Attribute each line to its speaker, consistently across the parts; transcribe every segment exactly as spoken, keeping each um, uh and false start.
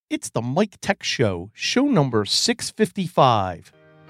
Speaker 1: It's the Mike Tech Show, show number six fifty-five.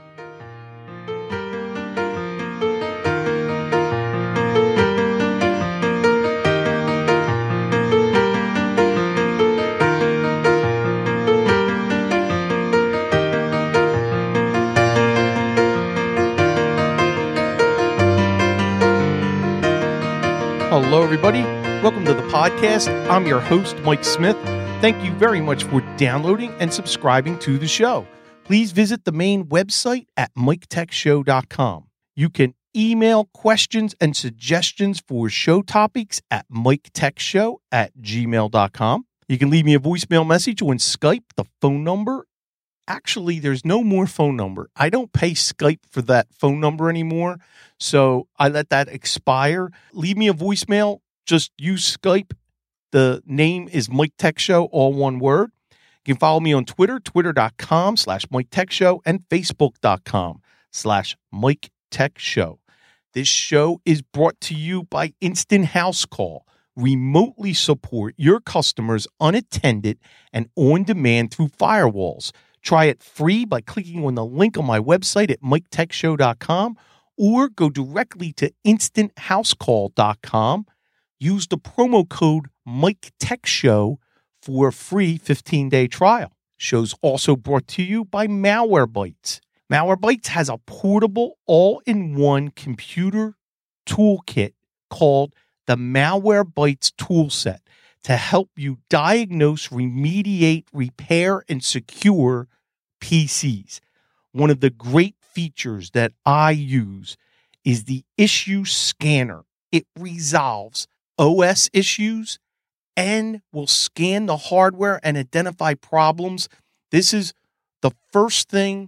Speaker 1: Hello, everybody. Welcome to the podcast. I'm your host, Mike Smith. Thank you very much for downloading and subscribing to the show. Please visit the main website at mike tech show dot com. You can email questions and suggestions for show topics at mike tech show at gmail dot com. You can leave me a voicemail message on Skype. The phone number, actually, there's no more phone number. I don't pay Skype for that phone number anymore, so I let that expire. Leave me a voicemail. Just use Skype. The name is Mike Tech Show, all one word. You can follow me on Twitter, twitter.com slash Mike Tech Show, and facebook.com slash Mike Tech Show. This show is brought to you by Instant House Call. Remotely support your customers unattended and on demand through firewalls. Try it free by clicking on the link on my website at mike tech show dot com or go directly to instant house call dot com. Use the promo code Mike Tech Show for a free fifteen-day trial. Show's also brought to you by Malwarebytes. Malwarebytes has a portable, all-in-one computer toolkit called the Malwarebytes Toolset to help you diagnose, remediate, repair, and secure P Cs. One of the great features that I use is the issue scanner. It resolves O S issues and will scan the hardware and identify problems. This is the first thing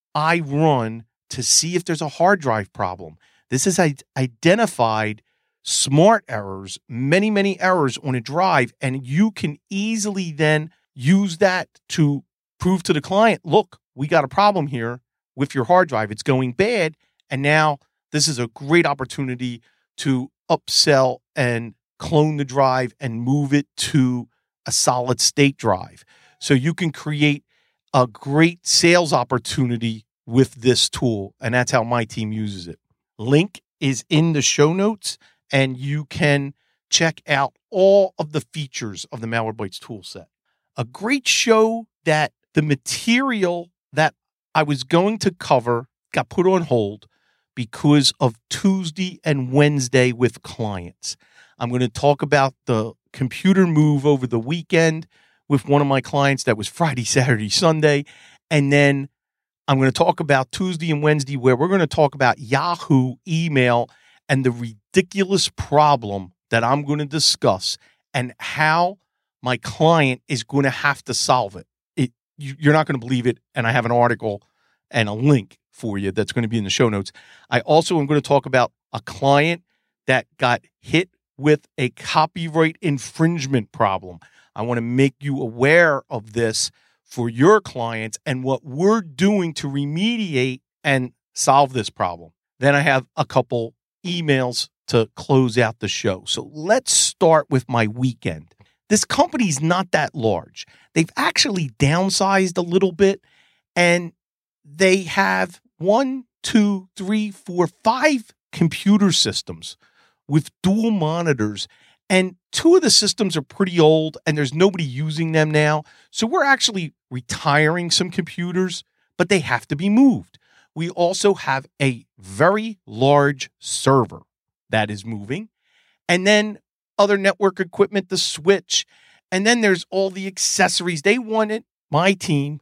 Speaker 1: I run to see if there's a hard drive problem. This has identified smart errors, many, many errors on a drive, and you can easily then use that to prove to the client, look, we got a problem here with your hard drive. It's going bad, and now this is a great opportunity to upsell and clone the drive and move it to a solid state drive. So you can create a great sales opportunity with this tool, and that's how my team uses it. Link is in the show notes, and you can check out all of the features of the Malwarebytes toolset. A great show that the material that I was going to cover got put on hold because of Tuesday and Wednesday with clients. I'm going to talk about the computer move over the weekend with one of my clients that was Friday, Saturday, Sunday. And then I'm going to talk about Tuesday and Wednesday where we're going to talk about Yahoo email and the ridiculous problem that I'm going to discuss and how my client is going to have to solve it. It you, you're not going to believe it. And I have an article and a link for you that's going to be in the show notes. I also am going to talk about a client that got hit with a copyright infringement problem. I want to make you aware of this for your clients and what we're doing to remediate and solve this problem. Then I have a couple emails to close out the show. So let's start with my weekend. This company's not that large. They've actually downsized a little bit, and they have one, two, three, four, five computer systems with dual monitors, and two of the systems are pretty old and there's nobody using them now. So we're actually retiring some computers, but they have to be moved. We also have a very large server that is moving, and then other network equipment, the switch, and then there's all the accessories. They wanted my team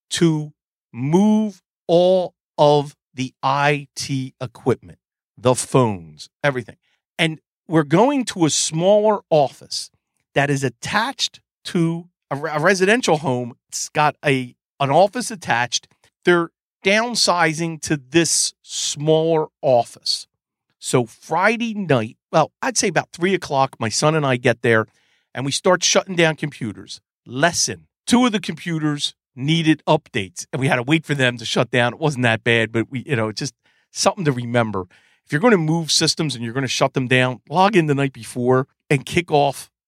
Speaker 1: to move all of the I T equipment, the phones, everything. And we're going to a smaller office that is attached to a, a residential home. It's got a an office attached. They're downsizing to this smaller office. So Friday night, well, I'd say about three o'clock, my son and I get there, and we start shutting down computers. Lesson, two of the computers needed updates, and we had to wait for them to shut down. It wasn't that bad, but we, you know, it's just something to remember. If you're going to move systems and you're going to shut them down, log in the night before and kick off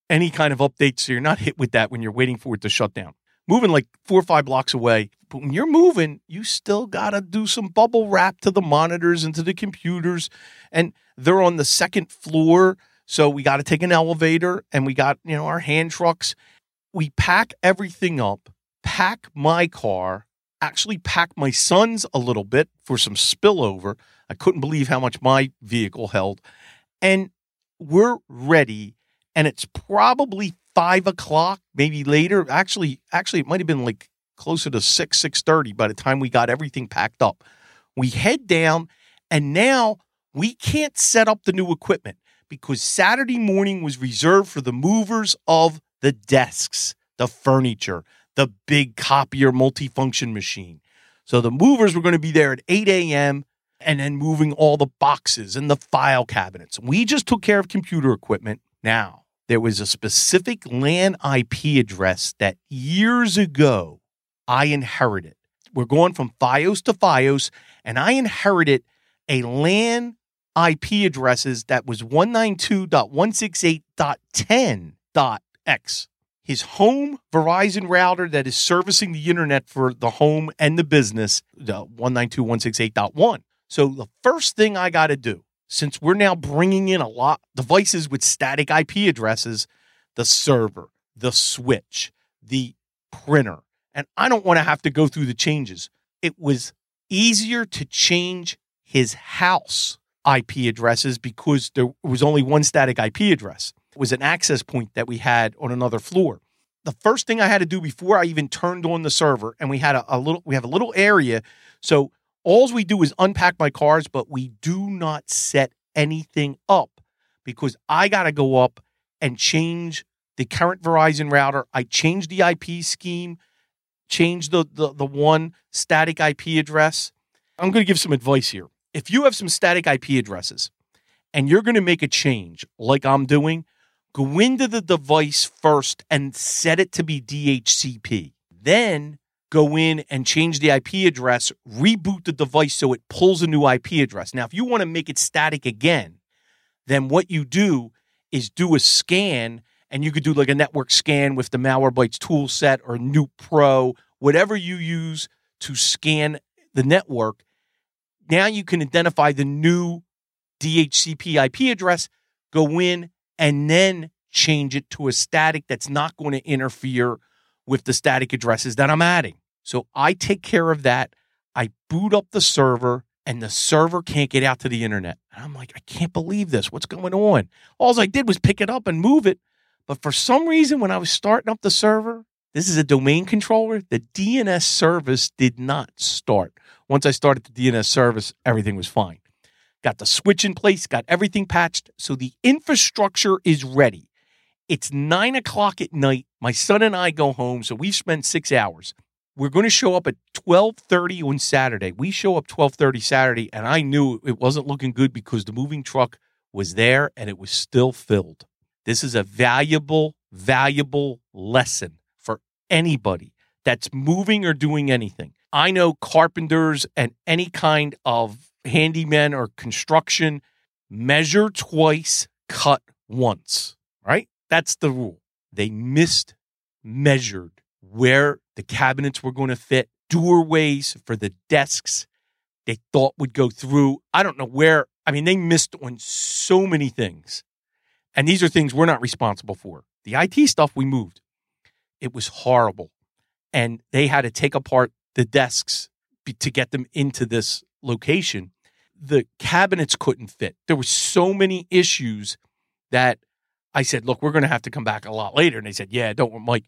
Speaker 1: any kind of update so you're not hit with that when you're waiting for it to shut down. Moving like four or five blocks away, but when you're moving, you still got to do some bubble wrap to the monitors and to the computers, and they're on the second floor, so we got to take an elevator, and we got, you know, our hand trucks. We pack everything up, pack my car, actually pack my son's a little bit for some spillover. I couldn't believe how much my vehicle held, and we're ready, and it's probably five o'clock, maybe later. Actually, actually, it might have been like closer to six, six thirty by the time we got everything packed up. We head down, and now we can't set up the new equipment because Saturday morning was reserved for the movers of the desks, the furniture, the big copier multifunction machine. So the movers were going to be there at eight a.m. and then moving all the boxes and the file cabinets. We just took care of computer equipment. Now, there was a specific LAN I P address that years ago I inherited. We're going from FiOS to FiOS, and I inherited a LAN I P addresses that was one ninety-two dot one sixty-eight dot ten dot x. His home Verizon router that is servicing the internet for the home and the business, the one ninety-two dot one sixty-eight dot one. So the first thing I got to do, since we're now bringing in a lot of devices with static I P addresses, the server, the switch, the printer, and I don't want to have to go through the changes. It was easier to change his house I P addresses because there was only one static I P address. It was an access point that we had on another floor. The first thing I had to do before I even turned on the server, and we had a, a little, we have a little area, so all we do is unpack my cars, but we do not set anything up because I got to go up and change the current Verizon router. I changed the I P scheme, changed the, the, the one static I P address. I'm going to give some advice here. If you have some static I P addresses and you're going to make a change like I'm doing, go into the device first and set it to be D H C P. Then go in and change the I P address, reboot the device so it pulls a new I P address. Now, if you want to make it static again, then what you do is do a scan, and you could do like a network scan with the Malwarebytes tool set or Nuke Pro, whatever you use to scan the network. Now you can identify the new D H C P I P address, go in, and then change it to a static that's not going to interfere with the static addresses that I'm adding. So I take care of that. I boot up the server, and the server can't get out to the internet. And I'm like, I can't believe this. What's going on? All I did was pick it up and move it. But for some reason, when I was starting up the server, this is a domain controller, the D N S service did not start. Once I started the D N S service, everything was fine. Got the switch in place, got everything patched. So the infrastructure is ready. It's nine o'clock at night. My son and I go home, so we've spent six hours. We're going to show up at twelve thirty on Saturday. We show up twelve thirty Saturday, and I knew it wasn't looking good because the moving truck was there, and it was still filled. This is a valuable, valuable lesson for anybody that's moving or doing anything. I know carpenters and any kind of handyman or construction, measure twice, cut once, right? That's the rule. They missed measured where the cabinets were going to fit, doorways for the desks they thought would go through. I don't know where. I mean, they missed on so many things. And these are things we're not responsible for. The I T stuff we moved. It was horrible. And they had to take apart the desks to get them into this location. The cabinets couldn't fit. There were so many issues that I said, look, we're going to have to come back a lot later. And they said, yeah, don't worry, Mike.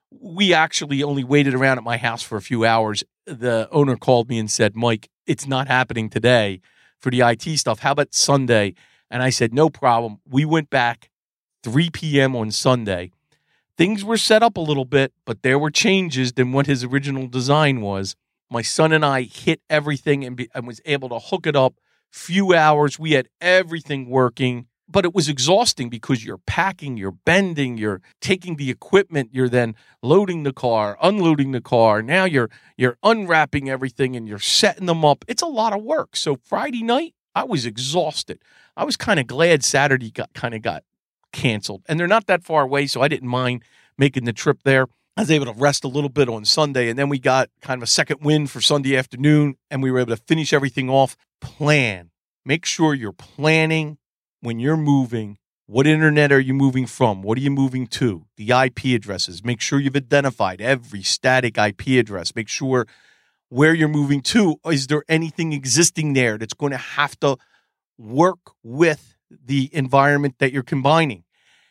Speaker 1: We actually only waited around at my house for a few hours. The owner called me and said, Mike, it's not happening today for the I T stuff. How about Sunday? And I said, no problem. We went back three p.m. on Sunday. Things were set up a little bit, but there were changes than what his original design was. My son and I hit everything and, be, and was able to hook it up. Few hours, we had everything working. But it was exhausting because you're packing, you're bending, you're taking the equipment, you're then loading the car, unloading the car. Now you're you're unwrapping everything and you're setting them up. It's a lot of work. So Friday night, I was exhausted. I was kind of glad Saturday got kind of got canceled. And they're not that far away, so I didn't mind making the trip there. I was able to rest a little bit on Sunday, and then we got kind of a second win for Sunday afternoon, and we were able to finish everything off. Plan. Make sure you're planning when you're moving. What internet are you moving from? What are you moving to? The I P addresses. Make sure you've identified every static I P address. Make sure where you're moving to, is there anything existing there that's going to have to work with the environment that you're combining?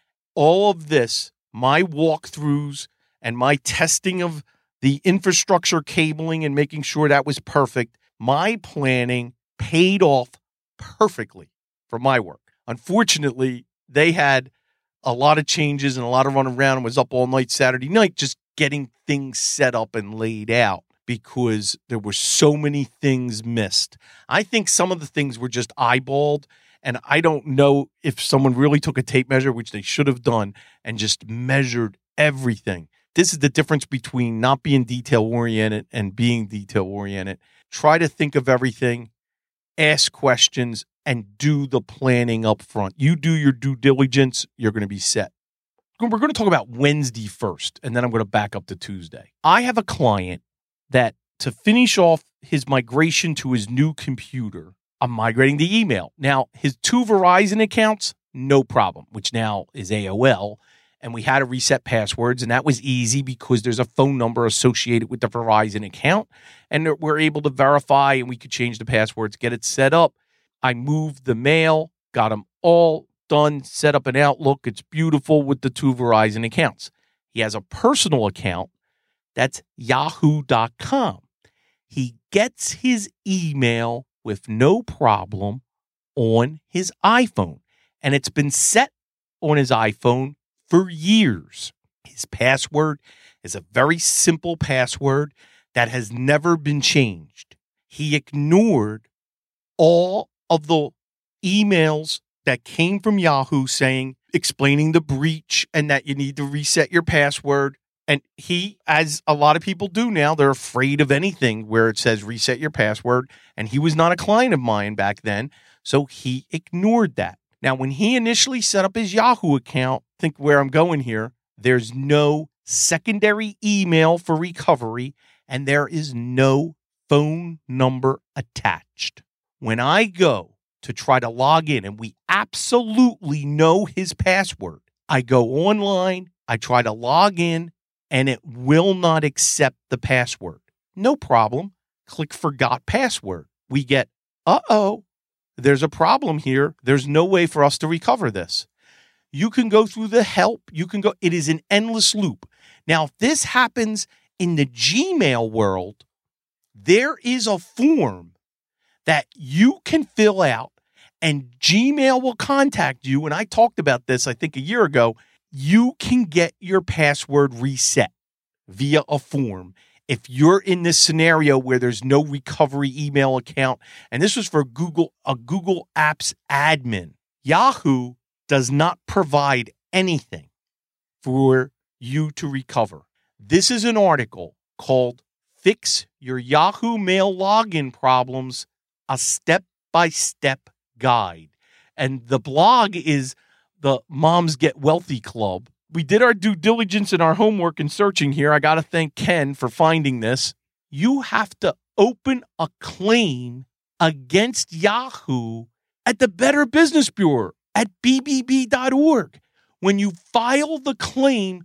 Speaker 1: All of this, my walkthroughs and my testing of the infrastructure cabling and making sure that was perfect, my planning paid off perfectly for my work. Unfortunately, they had a lot of changes and a lot of running around and was up all night Saturday night just getting things set up and laid out because there were so many things missed. I think some of the things were just eyeballed, and I don't know if someone really took a tape measure, which they should have done, and just measured everything. This is the difference between not being detail-oriented and being detail-oriented. Try to think of everything, ask questions, and do the planning up front. You do your due diligence, you're going to be set. We're going to talk about Wednesday first, and then I'm going to back up to Tuesday. I have a client that, to finish off his migration to his new computer, I'm migrating the email. Now, his two Verizon accounts, no problem, which now is A O L, and we had to reset passwords, and that was easy because there's a phone number associated with the Verizon account, and we're able to verify, and we could change the passwords, get it set up. I moved the mail, got them all done, set up an Outlook. It's beautiful with the two Verizon accounts. He has a personal account. That's yahoo dot com. He gets his email with no problem on his iPhone, and it's been set on his iPhone for years. His password is a very simple password that has never been changed. He ignored all of the emails that came from Yahoo saying, explaining the breach and that you need to reset your password. And he, as a lot of people do now, they're afraid of anything where it says reset your password. And he was not a client of mine back then, so he ignored that. Now, when he initially set up his Yahoo account, think where I'm going here, there's no secondary email for recovery, and there is no phone number attached. When I go to try to log in, and we absolutely know his password, I go online, I try to log in, and it will not accept the password. No problem. Click forgot password. We get, uh-oh, there's a problem here. There's no way for us to recover this. You can go through the help. You can go. It is an endless loop. Now, if this happens in the Gmail world, there is a form that you can fill out, and Gmail will contact you. And I talked about this, I think, a year ago. You can get your password reset via a form if you're in this scenario where there's no recovery email account. And this was for Google, a Google Apps admin. Yahoo does not provide anything for you to recover. This is an article called Fix Your Yahoo Mail Login Problems, a Step-by-Step Guide. And the blog is the Moms Get Wealthy Club. We did our due diligence and our homework in searching here. I got to thank Ken for finding this. You have to open a claim against Yahoo at the Better Business Bureau at B B B dot org. When you file the claim,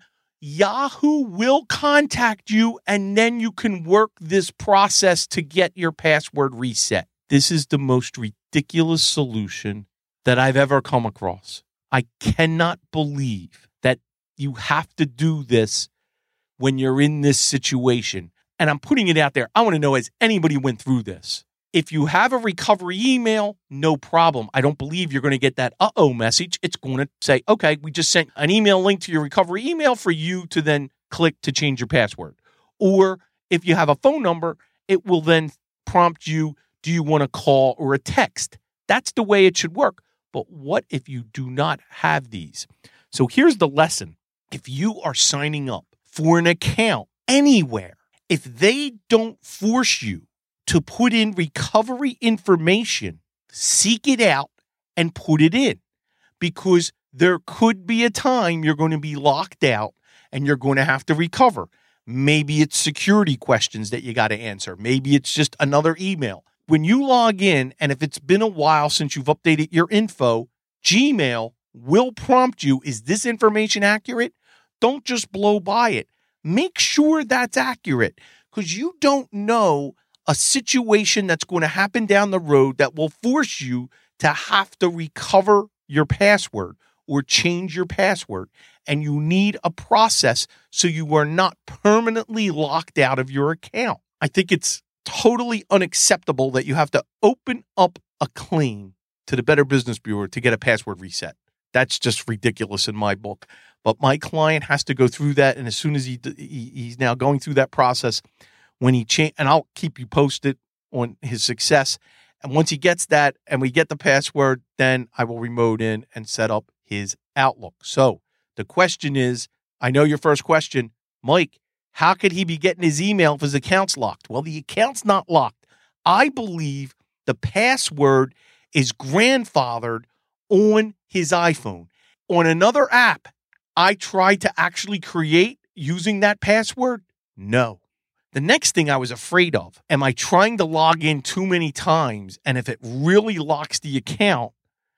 Speaker 1: Yahoo will contact you, and then you can work this process to get your password reset. This is the most ridiculous solution that I've ever come across. I cannot believe that you have to do this when you're in this situation. And I'm putting it out there. I want to know, has anybody went through this? If you have a recovery email, no problem. I don't believe you're going to get that uh-oh message. It's going to say, okay, we just sent an email link to your recovery email for you to then click to change your password. Or if you have a phone number, it will then prompt you, do you want a call or a text? That's the way it should work. But what if you do not have these? So here's the lesson. If you are signing up for an account anywhere, if they don't force you to put in recovery information, seek it out and put it in, because there could be a time you're going to be locked out and you're going to have to recover. Maybe it's security questions that you got to answer. Maybe it's just another email. When you log in, and if it's been a while since you've updated your info, Gmail will prompt you, is this information accurate? Don't just blow by it. Make sure that's accurate, because you don't know a situation that's going to happen down the road that will force you to have to recover your password or change your password. And you need a process so you are not permanently locked out of your account. I think it's totally unacceptable that you have to open up a claim to the Better Business Bureau to get a password reset. That's just ridiculous in my book. But my client has to go through that, and as soon as he, he he's now going through that process, when he change, and I'll keep you posted on his success. And once he gets that, and we get the password, then I will remote in and set up his Outlook. So the question is, I know your first question, Mike, how could he be getting his email if his account's locked? Well, the account's not locked. I believe the password is grandfathered on his iPhone. On another app, I tried to actually create using that password. No. The next thing I was afraid of, am I trying to log in too many times? And if it really locks the account,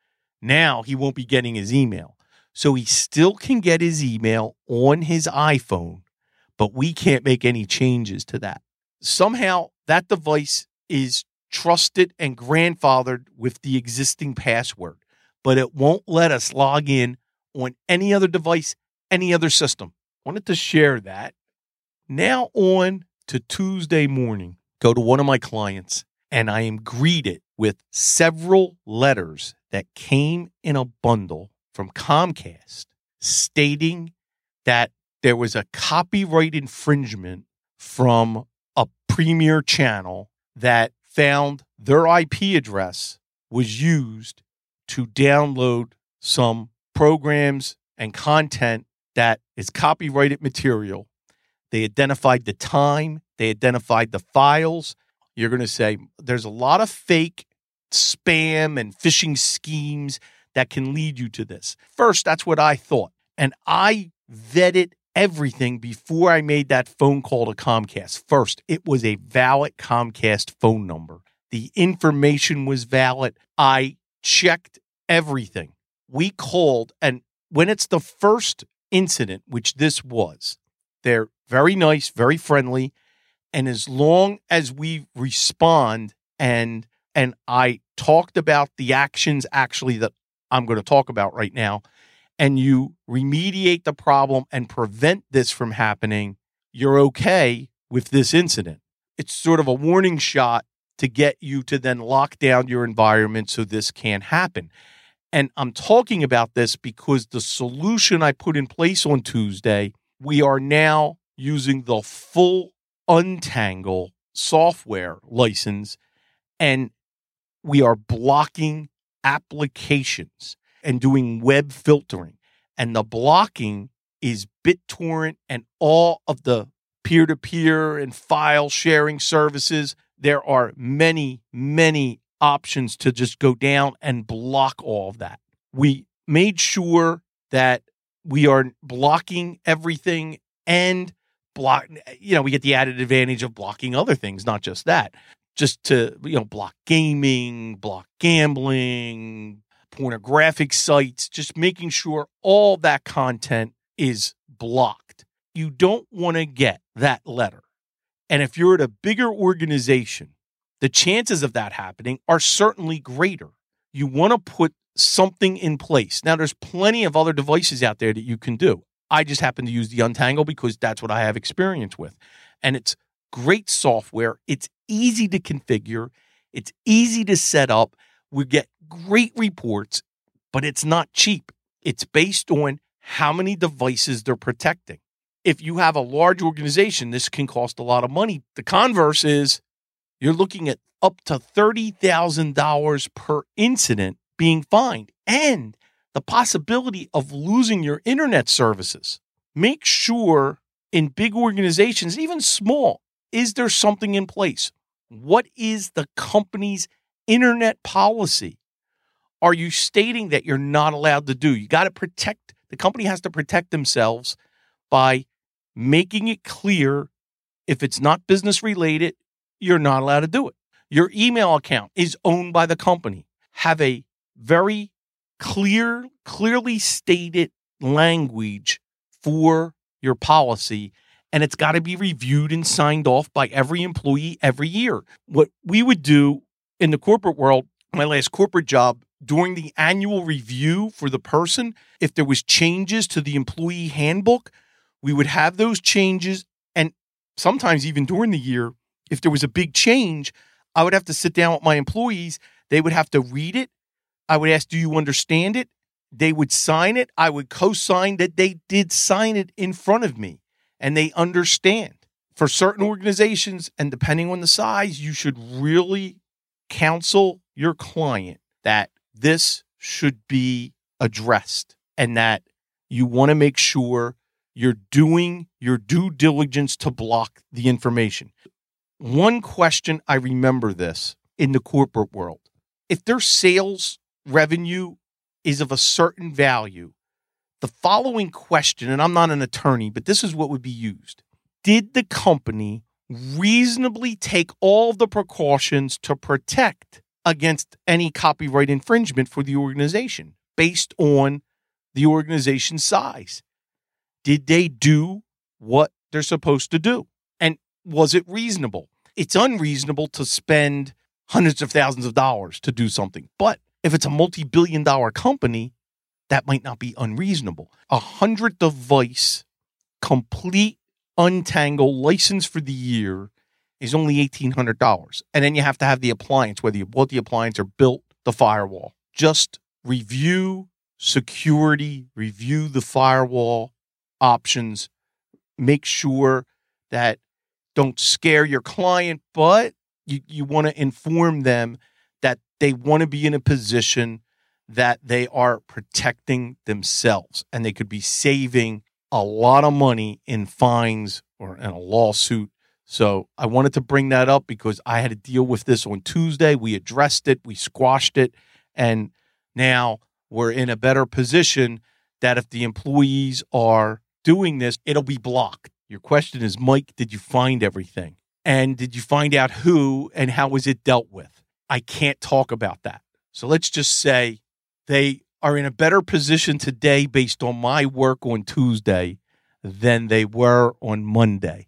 Speaker 1: now he won't be getting his email. So he still can get his email on his iPhone, but we can't make any changes to that. Somehow that device is trusted and grandfathered with the existing password, but it won't let us log in on any other device, any other system. Wanted to share that. Now on to Tuesday morning, go to one of my clients, and I am greeted with several letters that came in a bundle from Comcast stating that there was a copyright infringement from a premier channel that found their I P address was used to download some programs and content that is copyrighted material. They identified the time. They identified the files. You're going to say there's a lot of fake spam and phishing schemes that can lead you to this. First, that's what I thought. And I vetted everything before I made that phone call to Comcast. First, it was a valid Comcast phone number. The information was valid. I checked everything. We called, and when it's the first incident, which this was, they're very nice, very friendly. And as long as we respond and and I talked about the actions actually that I'm going to talk about right now, and you remediate the problem and prevent this from happening, you're okay with this incident. It's sort of a warning shot to get you to then lock down your environment so this can't happen. And I'm talking about this because the solution I put in place on Tuesday, we are now using the full Untangle software license, and we are blocking applications and doing web filtering. And the blocking is BitTorrent and all of the peer-to-peer and file sharing services. There are many, many options to just go down and block all of that. We made sure that we are blocking everything and block, you know, we get the added advantage of blocking other things, not just that. Just to, you know, block gaming, block gambling, pornographic sites, just making sure all that content is blocked. You don't want to get that letter. And if you're at a bigger organization, the chances of that happening are certainly greater. You want to put something in place. Now, there's plenty of other devices out there that you can do. I just happen to use the Untangle because that's what I have experience with. And it's great software. It's easy to configure. It's easy to set up. We get great reports, but it's not cheap. It's based on how many devices they're protecting. If you have a large organization, this can cost a lot of money. The converse is you're looking at up to thirty thousand dollars per incident being fined and the possibility of losing your internet services. Make sure in big organizations, even small, is there something in place? What is the company's internet policy? are you stating that you're not allowed to do? You got to protect, the company has to protect themselves by making it clear if it's not business related, you're not allowed to do it. Your email account is owned by the company. Have a very clear, clearly stated language for your policy, and it's got to be reviewed and signed off by every employee every year. What we would do in the corporate world, my last corporate job, during the annual review for the person, if there was changes to the employee handbook, we would have those changes. And sometimes even during the year, if there was a big change, I would have to sit down with my employees. They would have to read it. I would ask, do you understand it? They would sign it. I would co-sign that they did sign it in front of me and they understand. For certain organizations, and depending on the size, you should really counsel your client that this should be addressed and that you want to make sure you're doing your due diligence to block the information. One question, I remember this in the corporate world. If their sales revenue is of a certain value, the following question, and I'm not an attorney, but this is what would be used. Did the company reasonably take all the precautions to protect against any copyright infringement for the organization based on the organization's size? Did they do what they're supposed to do? And was it reasonable? It's unreasonable to spend hundreds of thousands of dollars to do something. But if it's a multi-billion dollar company, that might not be unreasonable. A hundred device, complete, untangle license for the year is only eighteen hundred dollars. And then you have to have the appliance, whether you bought the appliance or built the firewall. Just review security, review the firewall options, make sure that don't scare your client, but you, you want to inform them that they want to be in a position that they are protecting themselves and they could be saving a lot of money in fines or in a lawsuit. So I wanted to bring that up because I had to deal with this on Tuesday. We addressed it, we squashed it, and now we're in a better position that if the employees are doing this, it'll be blocked. Your question is, Mike, did you find everything? And did you find out who and how was it dealt with? I can't talk about that. So let's just say they are in a better position today based on my work on Tuesday than they were on Monday.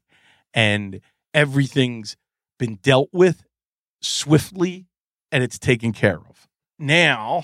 Speaker 1: And everything's been dealt with swiftly and it's taken care of. Now,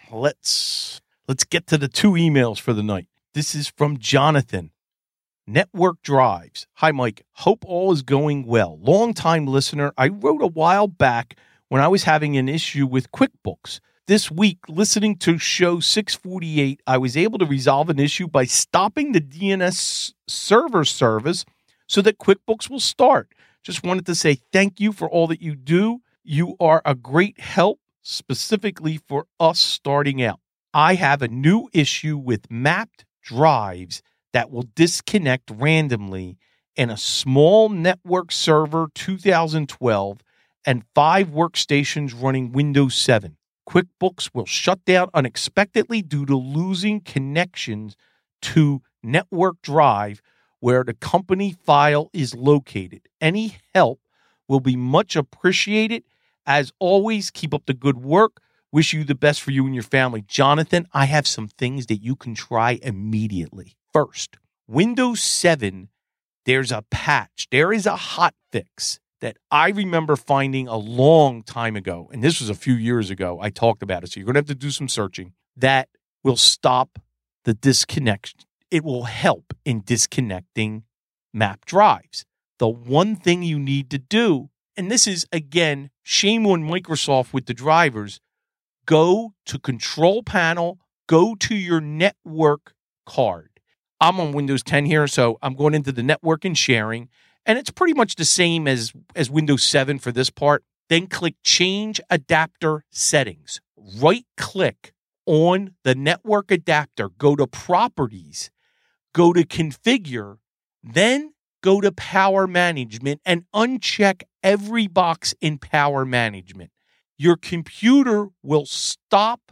Speaker 1: let's let's get to the two emails for the night. This is from Jonathan. Network Drives. Hi, Mike. Hope all is going well. Long-time listener. I wrote a while back when I was having an issue with QuickBooks. This week, listening to show six forty-eight, I was able to resolve an issue by stopping the D N S server service so that QuickBooks will start. Just wanted to say thank you for all that you do. You are a great help, specifically for us starting out. I have a new issue with mapped drives that will disconnect randomly in a small network server two thousand twelve and five workstations running Windows seven. QuickBooks will shut down unexpectedly due to losing connections to network drive where the company file is located. Any help will be much appreciated. As always, keep up the good work. Wish you the best for you and your family. Jonathan, I have some things that you can try immediately. First, Windows seven, there's a patch. There is a hot fix that I remember finding a long time ago, and this was a few years ago. I talked about it, so you're going to have to do some searching, that will stop the disconnection. It will help in disconnecting map drives. The one thing you need to do, and this is, again, shame on Microsoft with the drivers, go to Control Panel, go to your network card. I'm on Windows ten here, so I'm going into the network and sharing, and it's pretty much the same as, as Windows seven for this part. Then click Change Adapter Settings. Right-click on the network adapter, go to Properties, go to Configure, then go to Power Management and uncheck every box in Power Management. Your computer will stop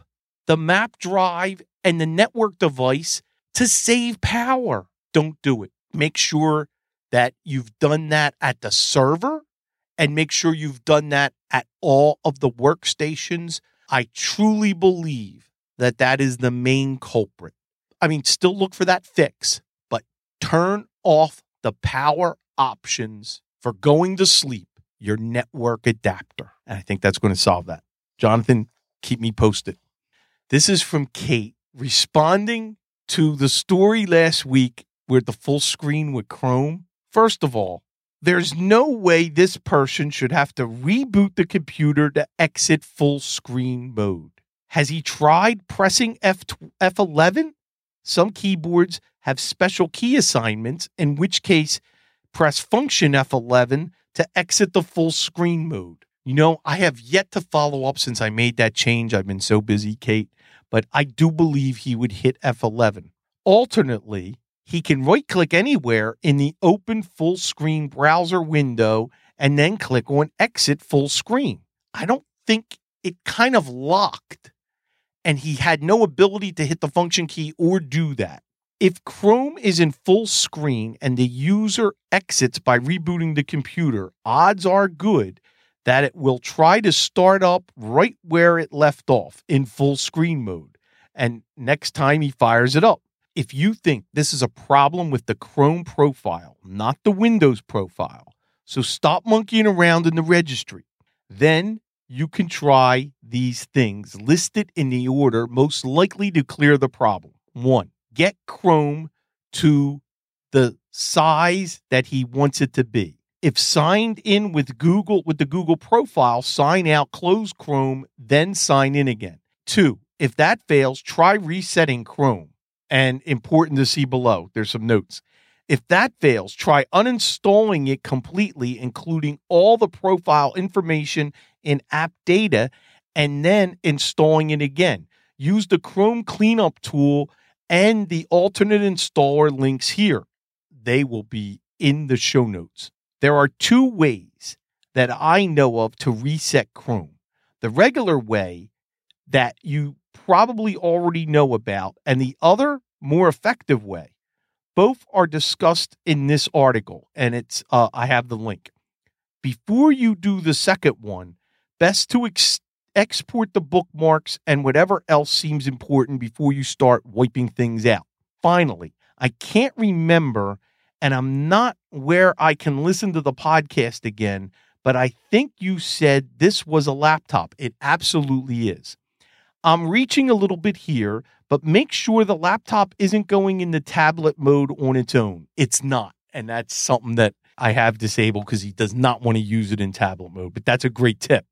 Speaker 1: the map drive and the network device to save power. Don't do it. Make sure that you've done that at the server and make sure you've done that at all of the workstations. I truly believe that that is the main culprit. I mean, still look for that fix, but turn off the power options for going to sleep, your network adapter. And I think that's going to solve that. Jonathan, keep me posted. This is from Kate responding to the story last week with the full screen with Chrome. First of all, there's no way this person should have to reboot the computer to exit full screen mode. Has he tried pressing F eleven? Some keyboards have special key assignments, in which case press function F eleven to exit the full screen mode. You know, I have yet to follow up since I made that change. I've been so busy, Kate, but I do believe he would hit F eleven. Alternately, he can right-click anywhere in the open full screen browser window and then click on exit full screen. I don't think it kind of locked, and he had no ability to hit the function key or do that. If Chrome is in full screen and the user exits by rebooting the computer, odds are good that it will try to start up right where it left off in full screen mode. And next time he fires it up. If you think this is a problem with the Chrome profile, not the Windows profile, so stop monkeying around in the registry. Then you can try these things listed in the order most likely to clear the problem. One, get Chrome to the size that he wants it to be. If signed in with Google, with the Google profile, sign out, close Chrome, then sign in again. Two, if that fails, try resetting Chrome. And important to see below, there's some notes. If that fails, try uninstalling it completely, including all the profile information in app data, and then installing it again. Use the Chrome cleanup tool and the alternate installer links here. They will be in the show notes. There are two ways that I know of to reset Chrome. The regular way that you probably already know about, and the other more effective way. Both are discussed in this article, and it's uh, I have the link. Before you do the second one, best to ex- export the bookmarks and whatever else seems important before you start wiping things out. Finally, I can't remember, and I'm not where I can listen to the podcast again, but I think you said this was a laptop. It absolutely is. I'm reaching a little bit here, but make sure the laptop isn't going into tablet mode on its own. It's not. And that's something that I have disabled because he does not want to use it in tablet mode. But that's a great tip.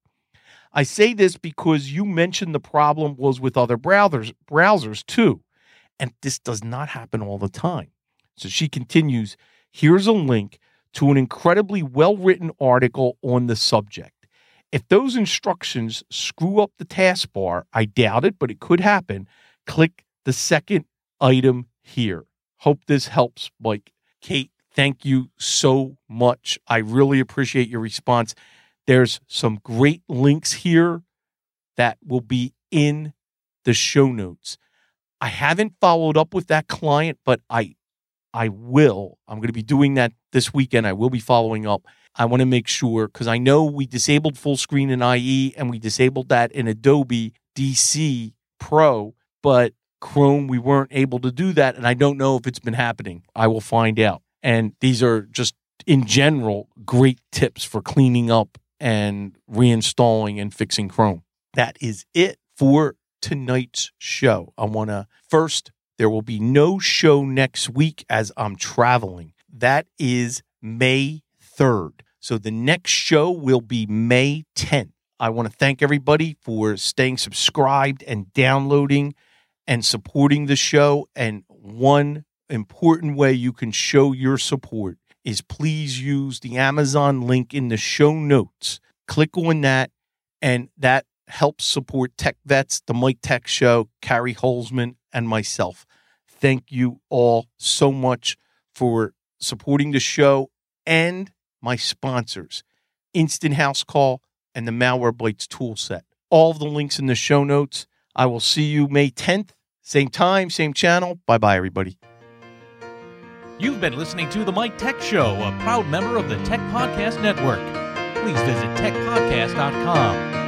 Speaker 1: I say this because you mentioned the problem was with other browsers, browsers too. And this does not happen all the time. So she continues, here's a link to an incredibly well-written article on the subject. If those instructions screw up the taskbar, I doubt it, but it could happen. Click the second item here. Hope this helps, Mike. Kate, thank you so much. I really appreciate your response. There's some great links here that will be in the show notes. I haven't followed up with that client, but I I will. I'm going to be doing that this weekend. I will be following up. I want to make sure, because I know we disabled full screen in I E and we disabled that in Adobe D C Pro, but Chrome, we weren't able to do that. And I don't know if it's been happening. I will find out. And these are just, in general, great tips for cleaning up and reinstalling and fixing Chrome. That is it for tonight's show. I want to first, there will be no show next week as I'm traveling. That is May third. So the next show will be May tenth. I want to thank everybody for staying subscribed and downloading and supporting the show. And one important way you can show your support is please use the Amazon link in the show notes. Click on that, and that helps support Tech Vets, the Mike Tech Show, Carrie Holzman, and myself. Thank you all so much for supporting the show and my sponsors, Instant House Call and the Malwarebytes tool set. All of the links in the show notes. I will see you May tenth, same time, same channel. Bye-bye, everybody.
Speaker 2: You've been listening to The Mike Tech Show, a proud member of the Tech Podcast Network. Please visit tech podcast dot com.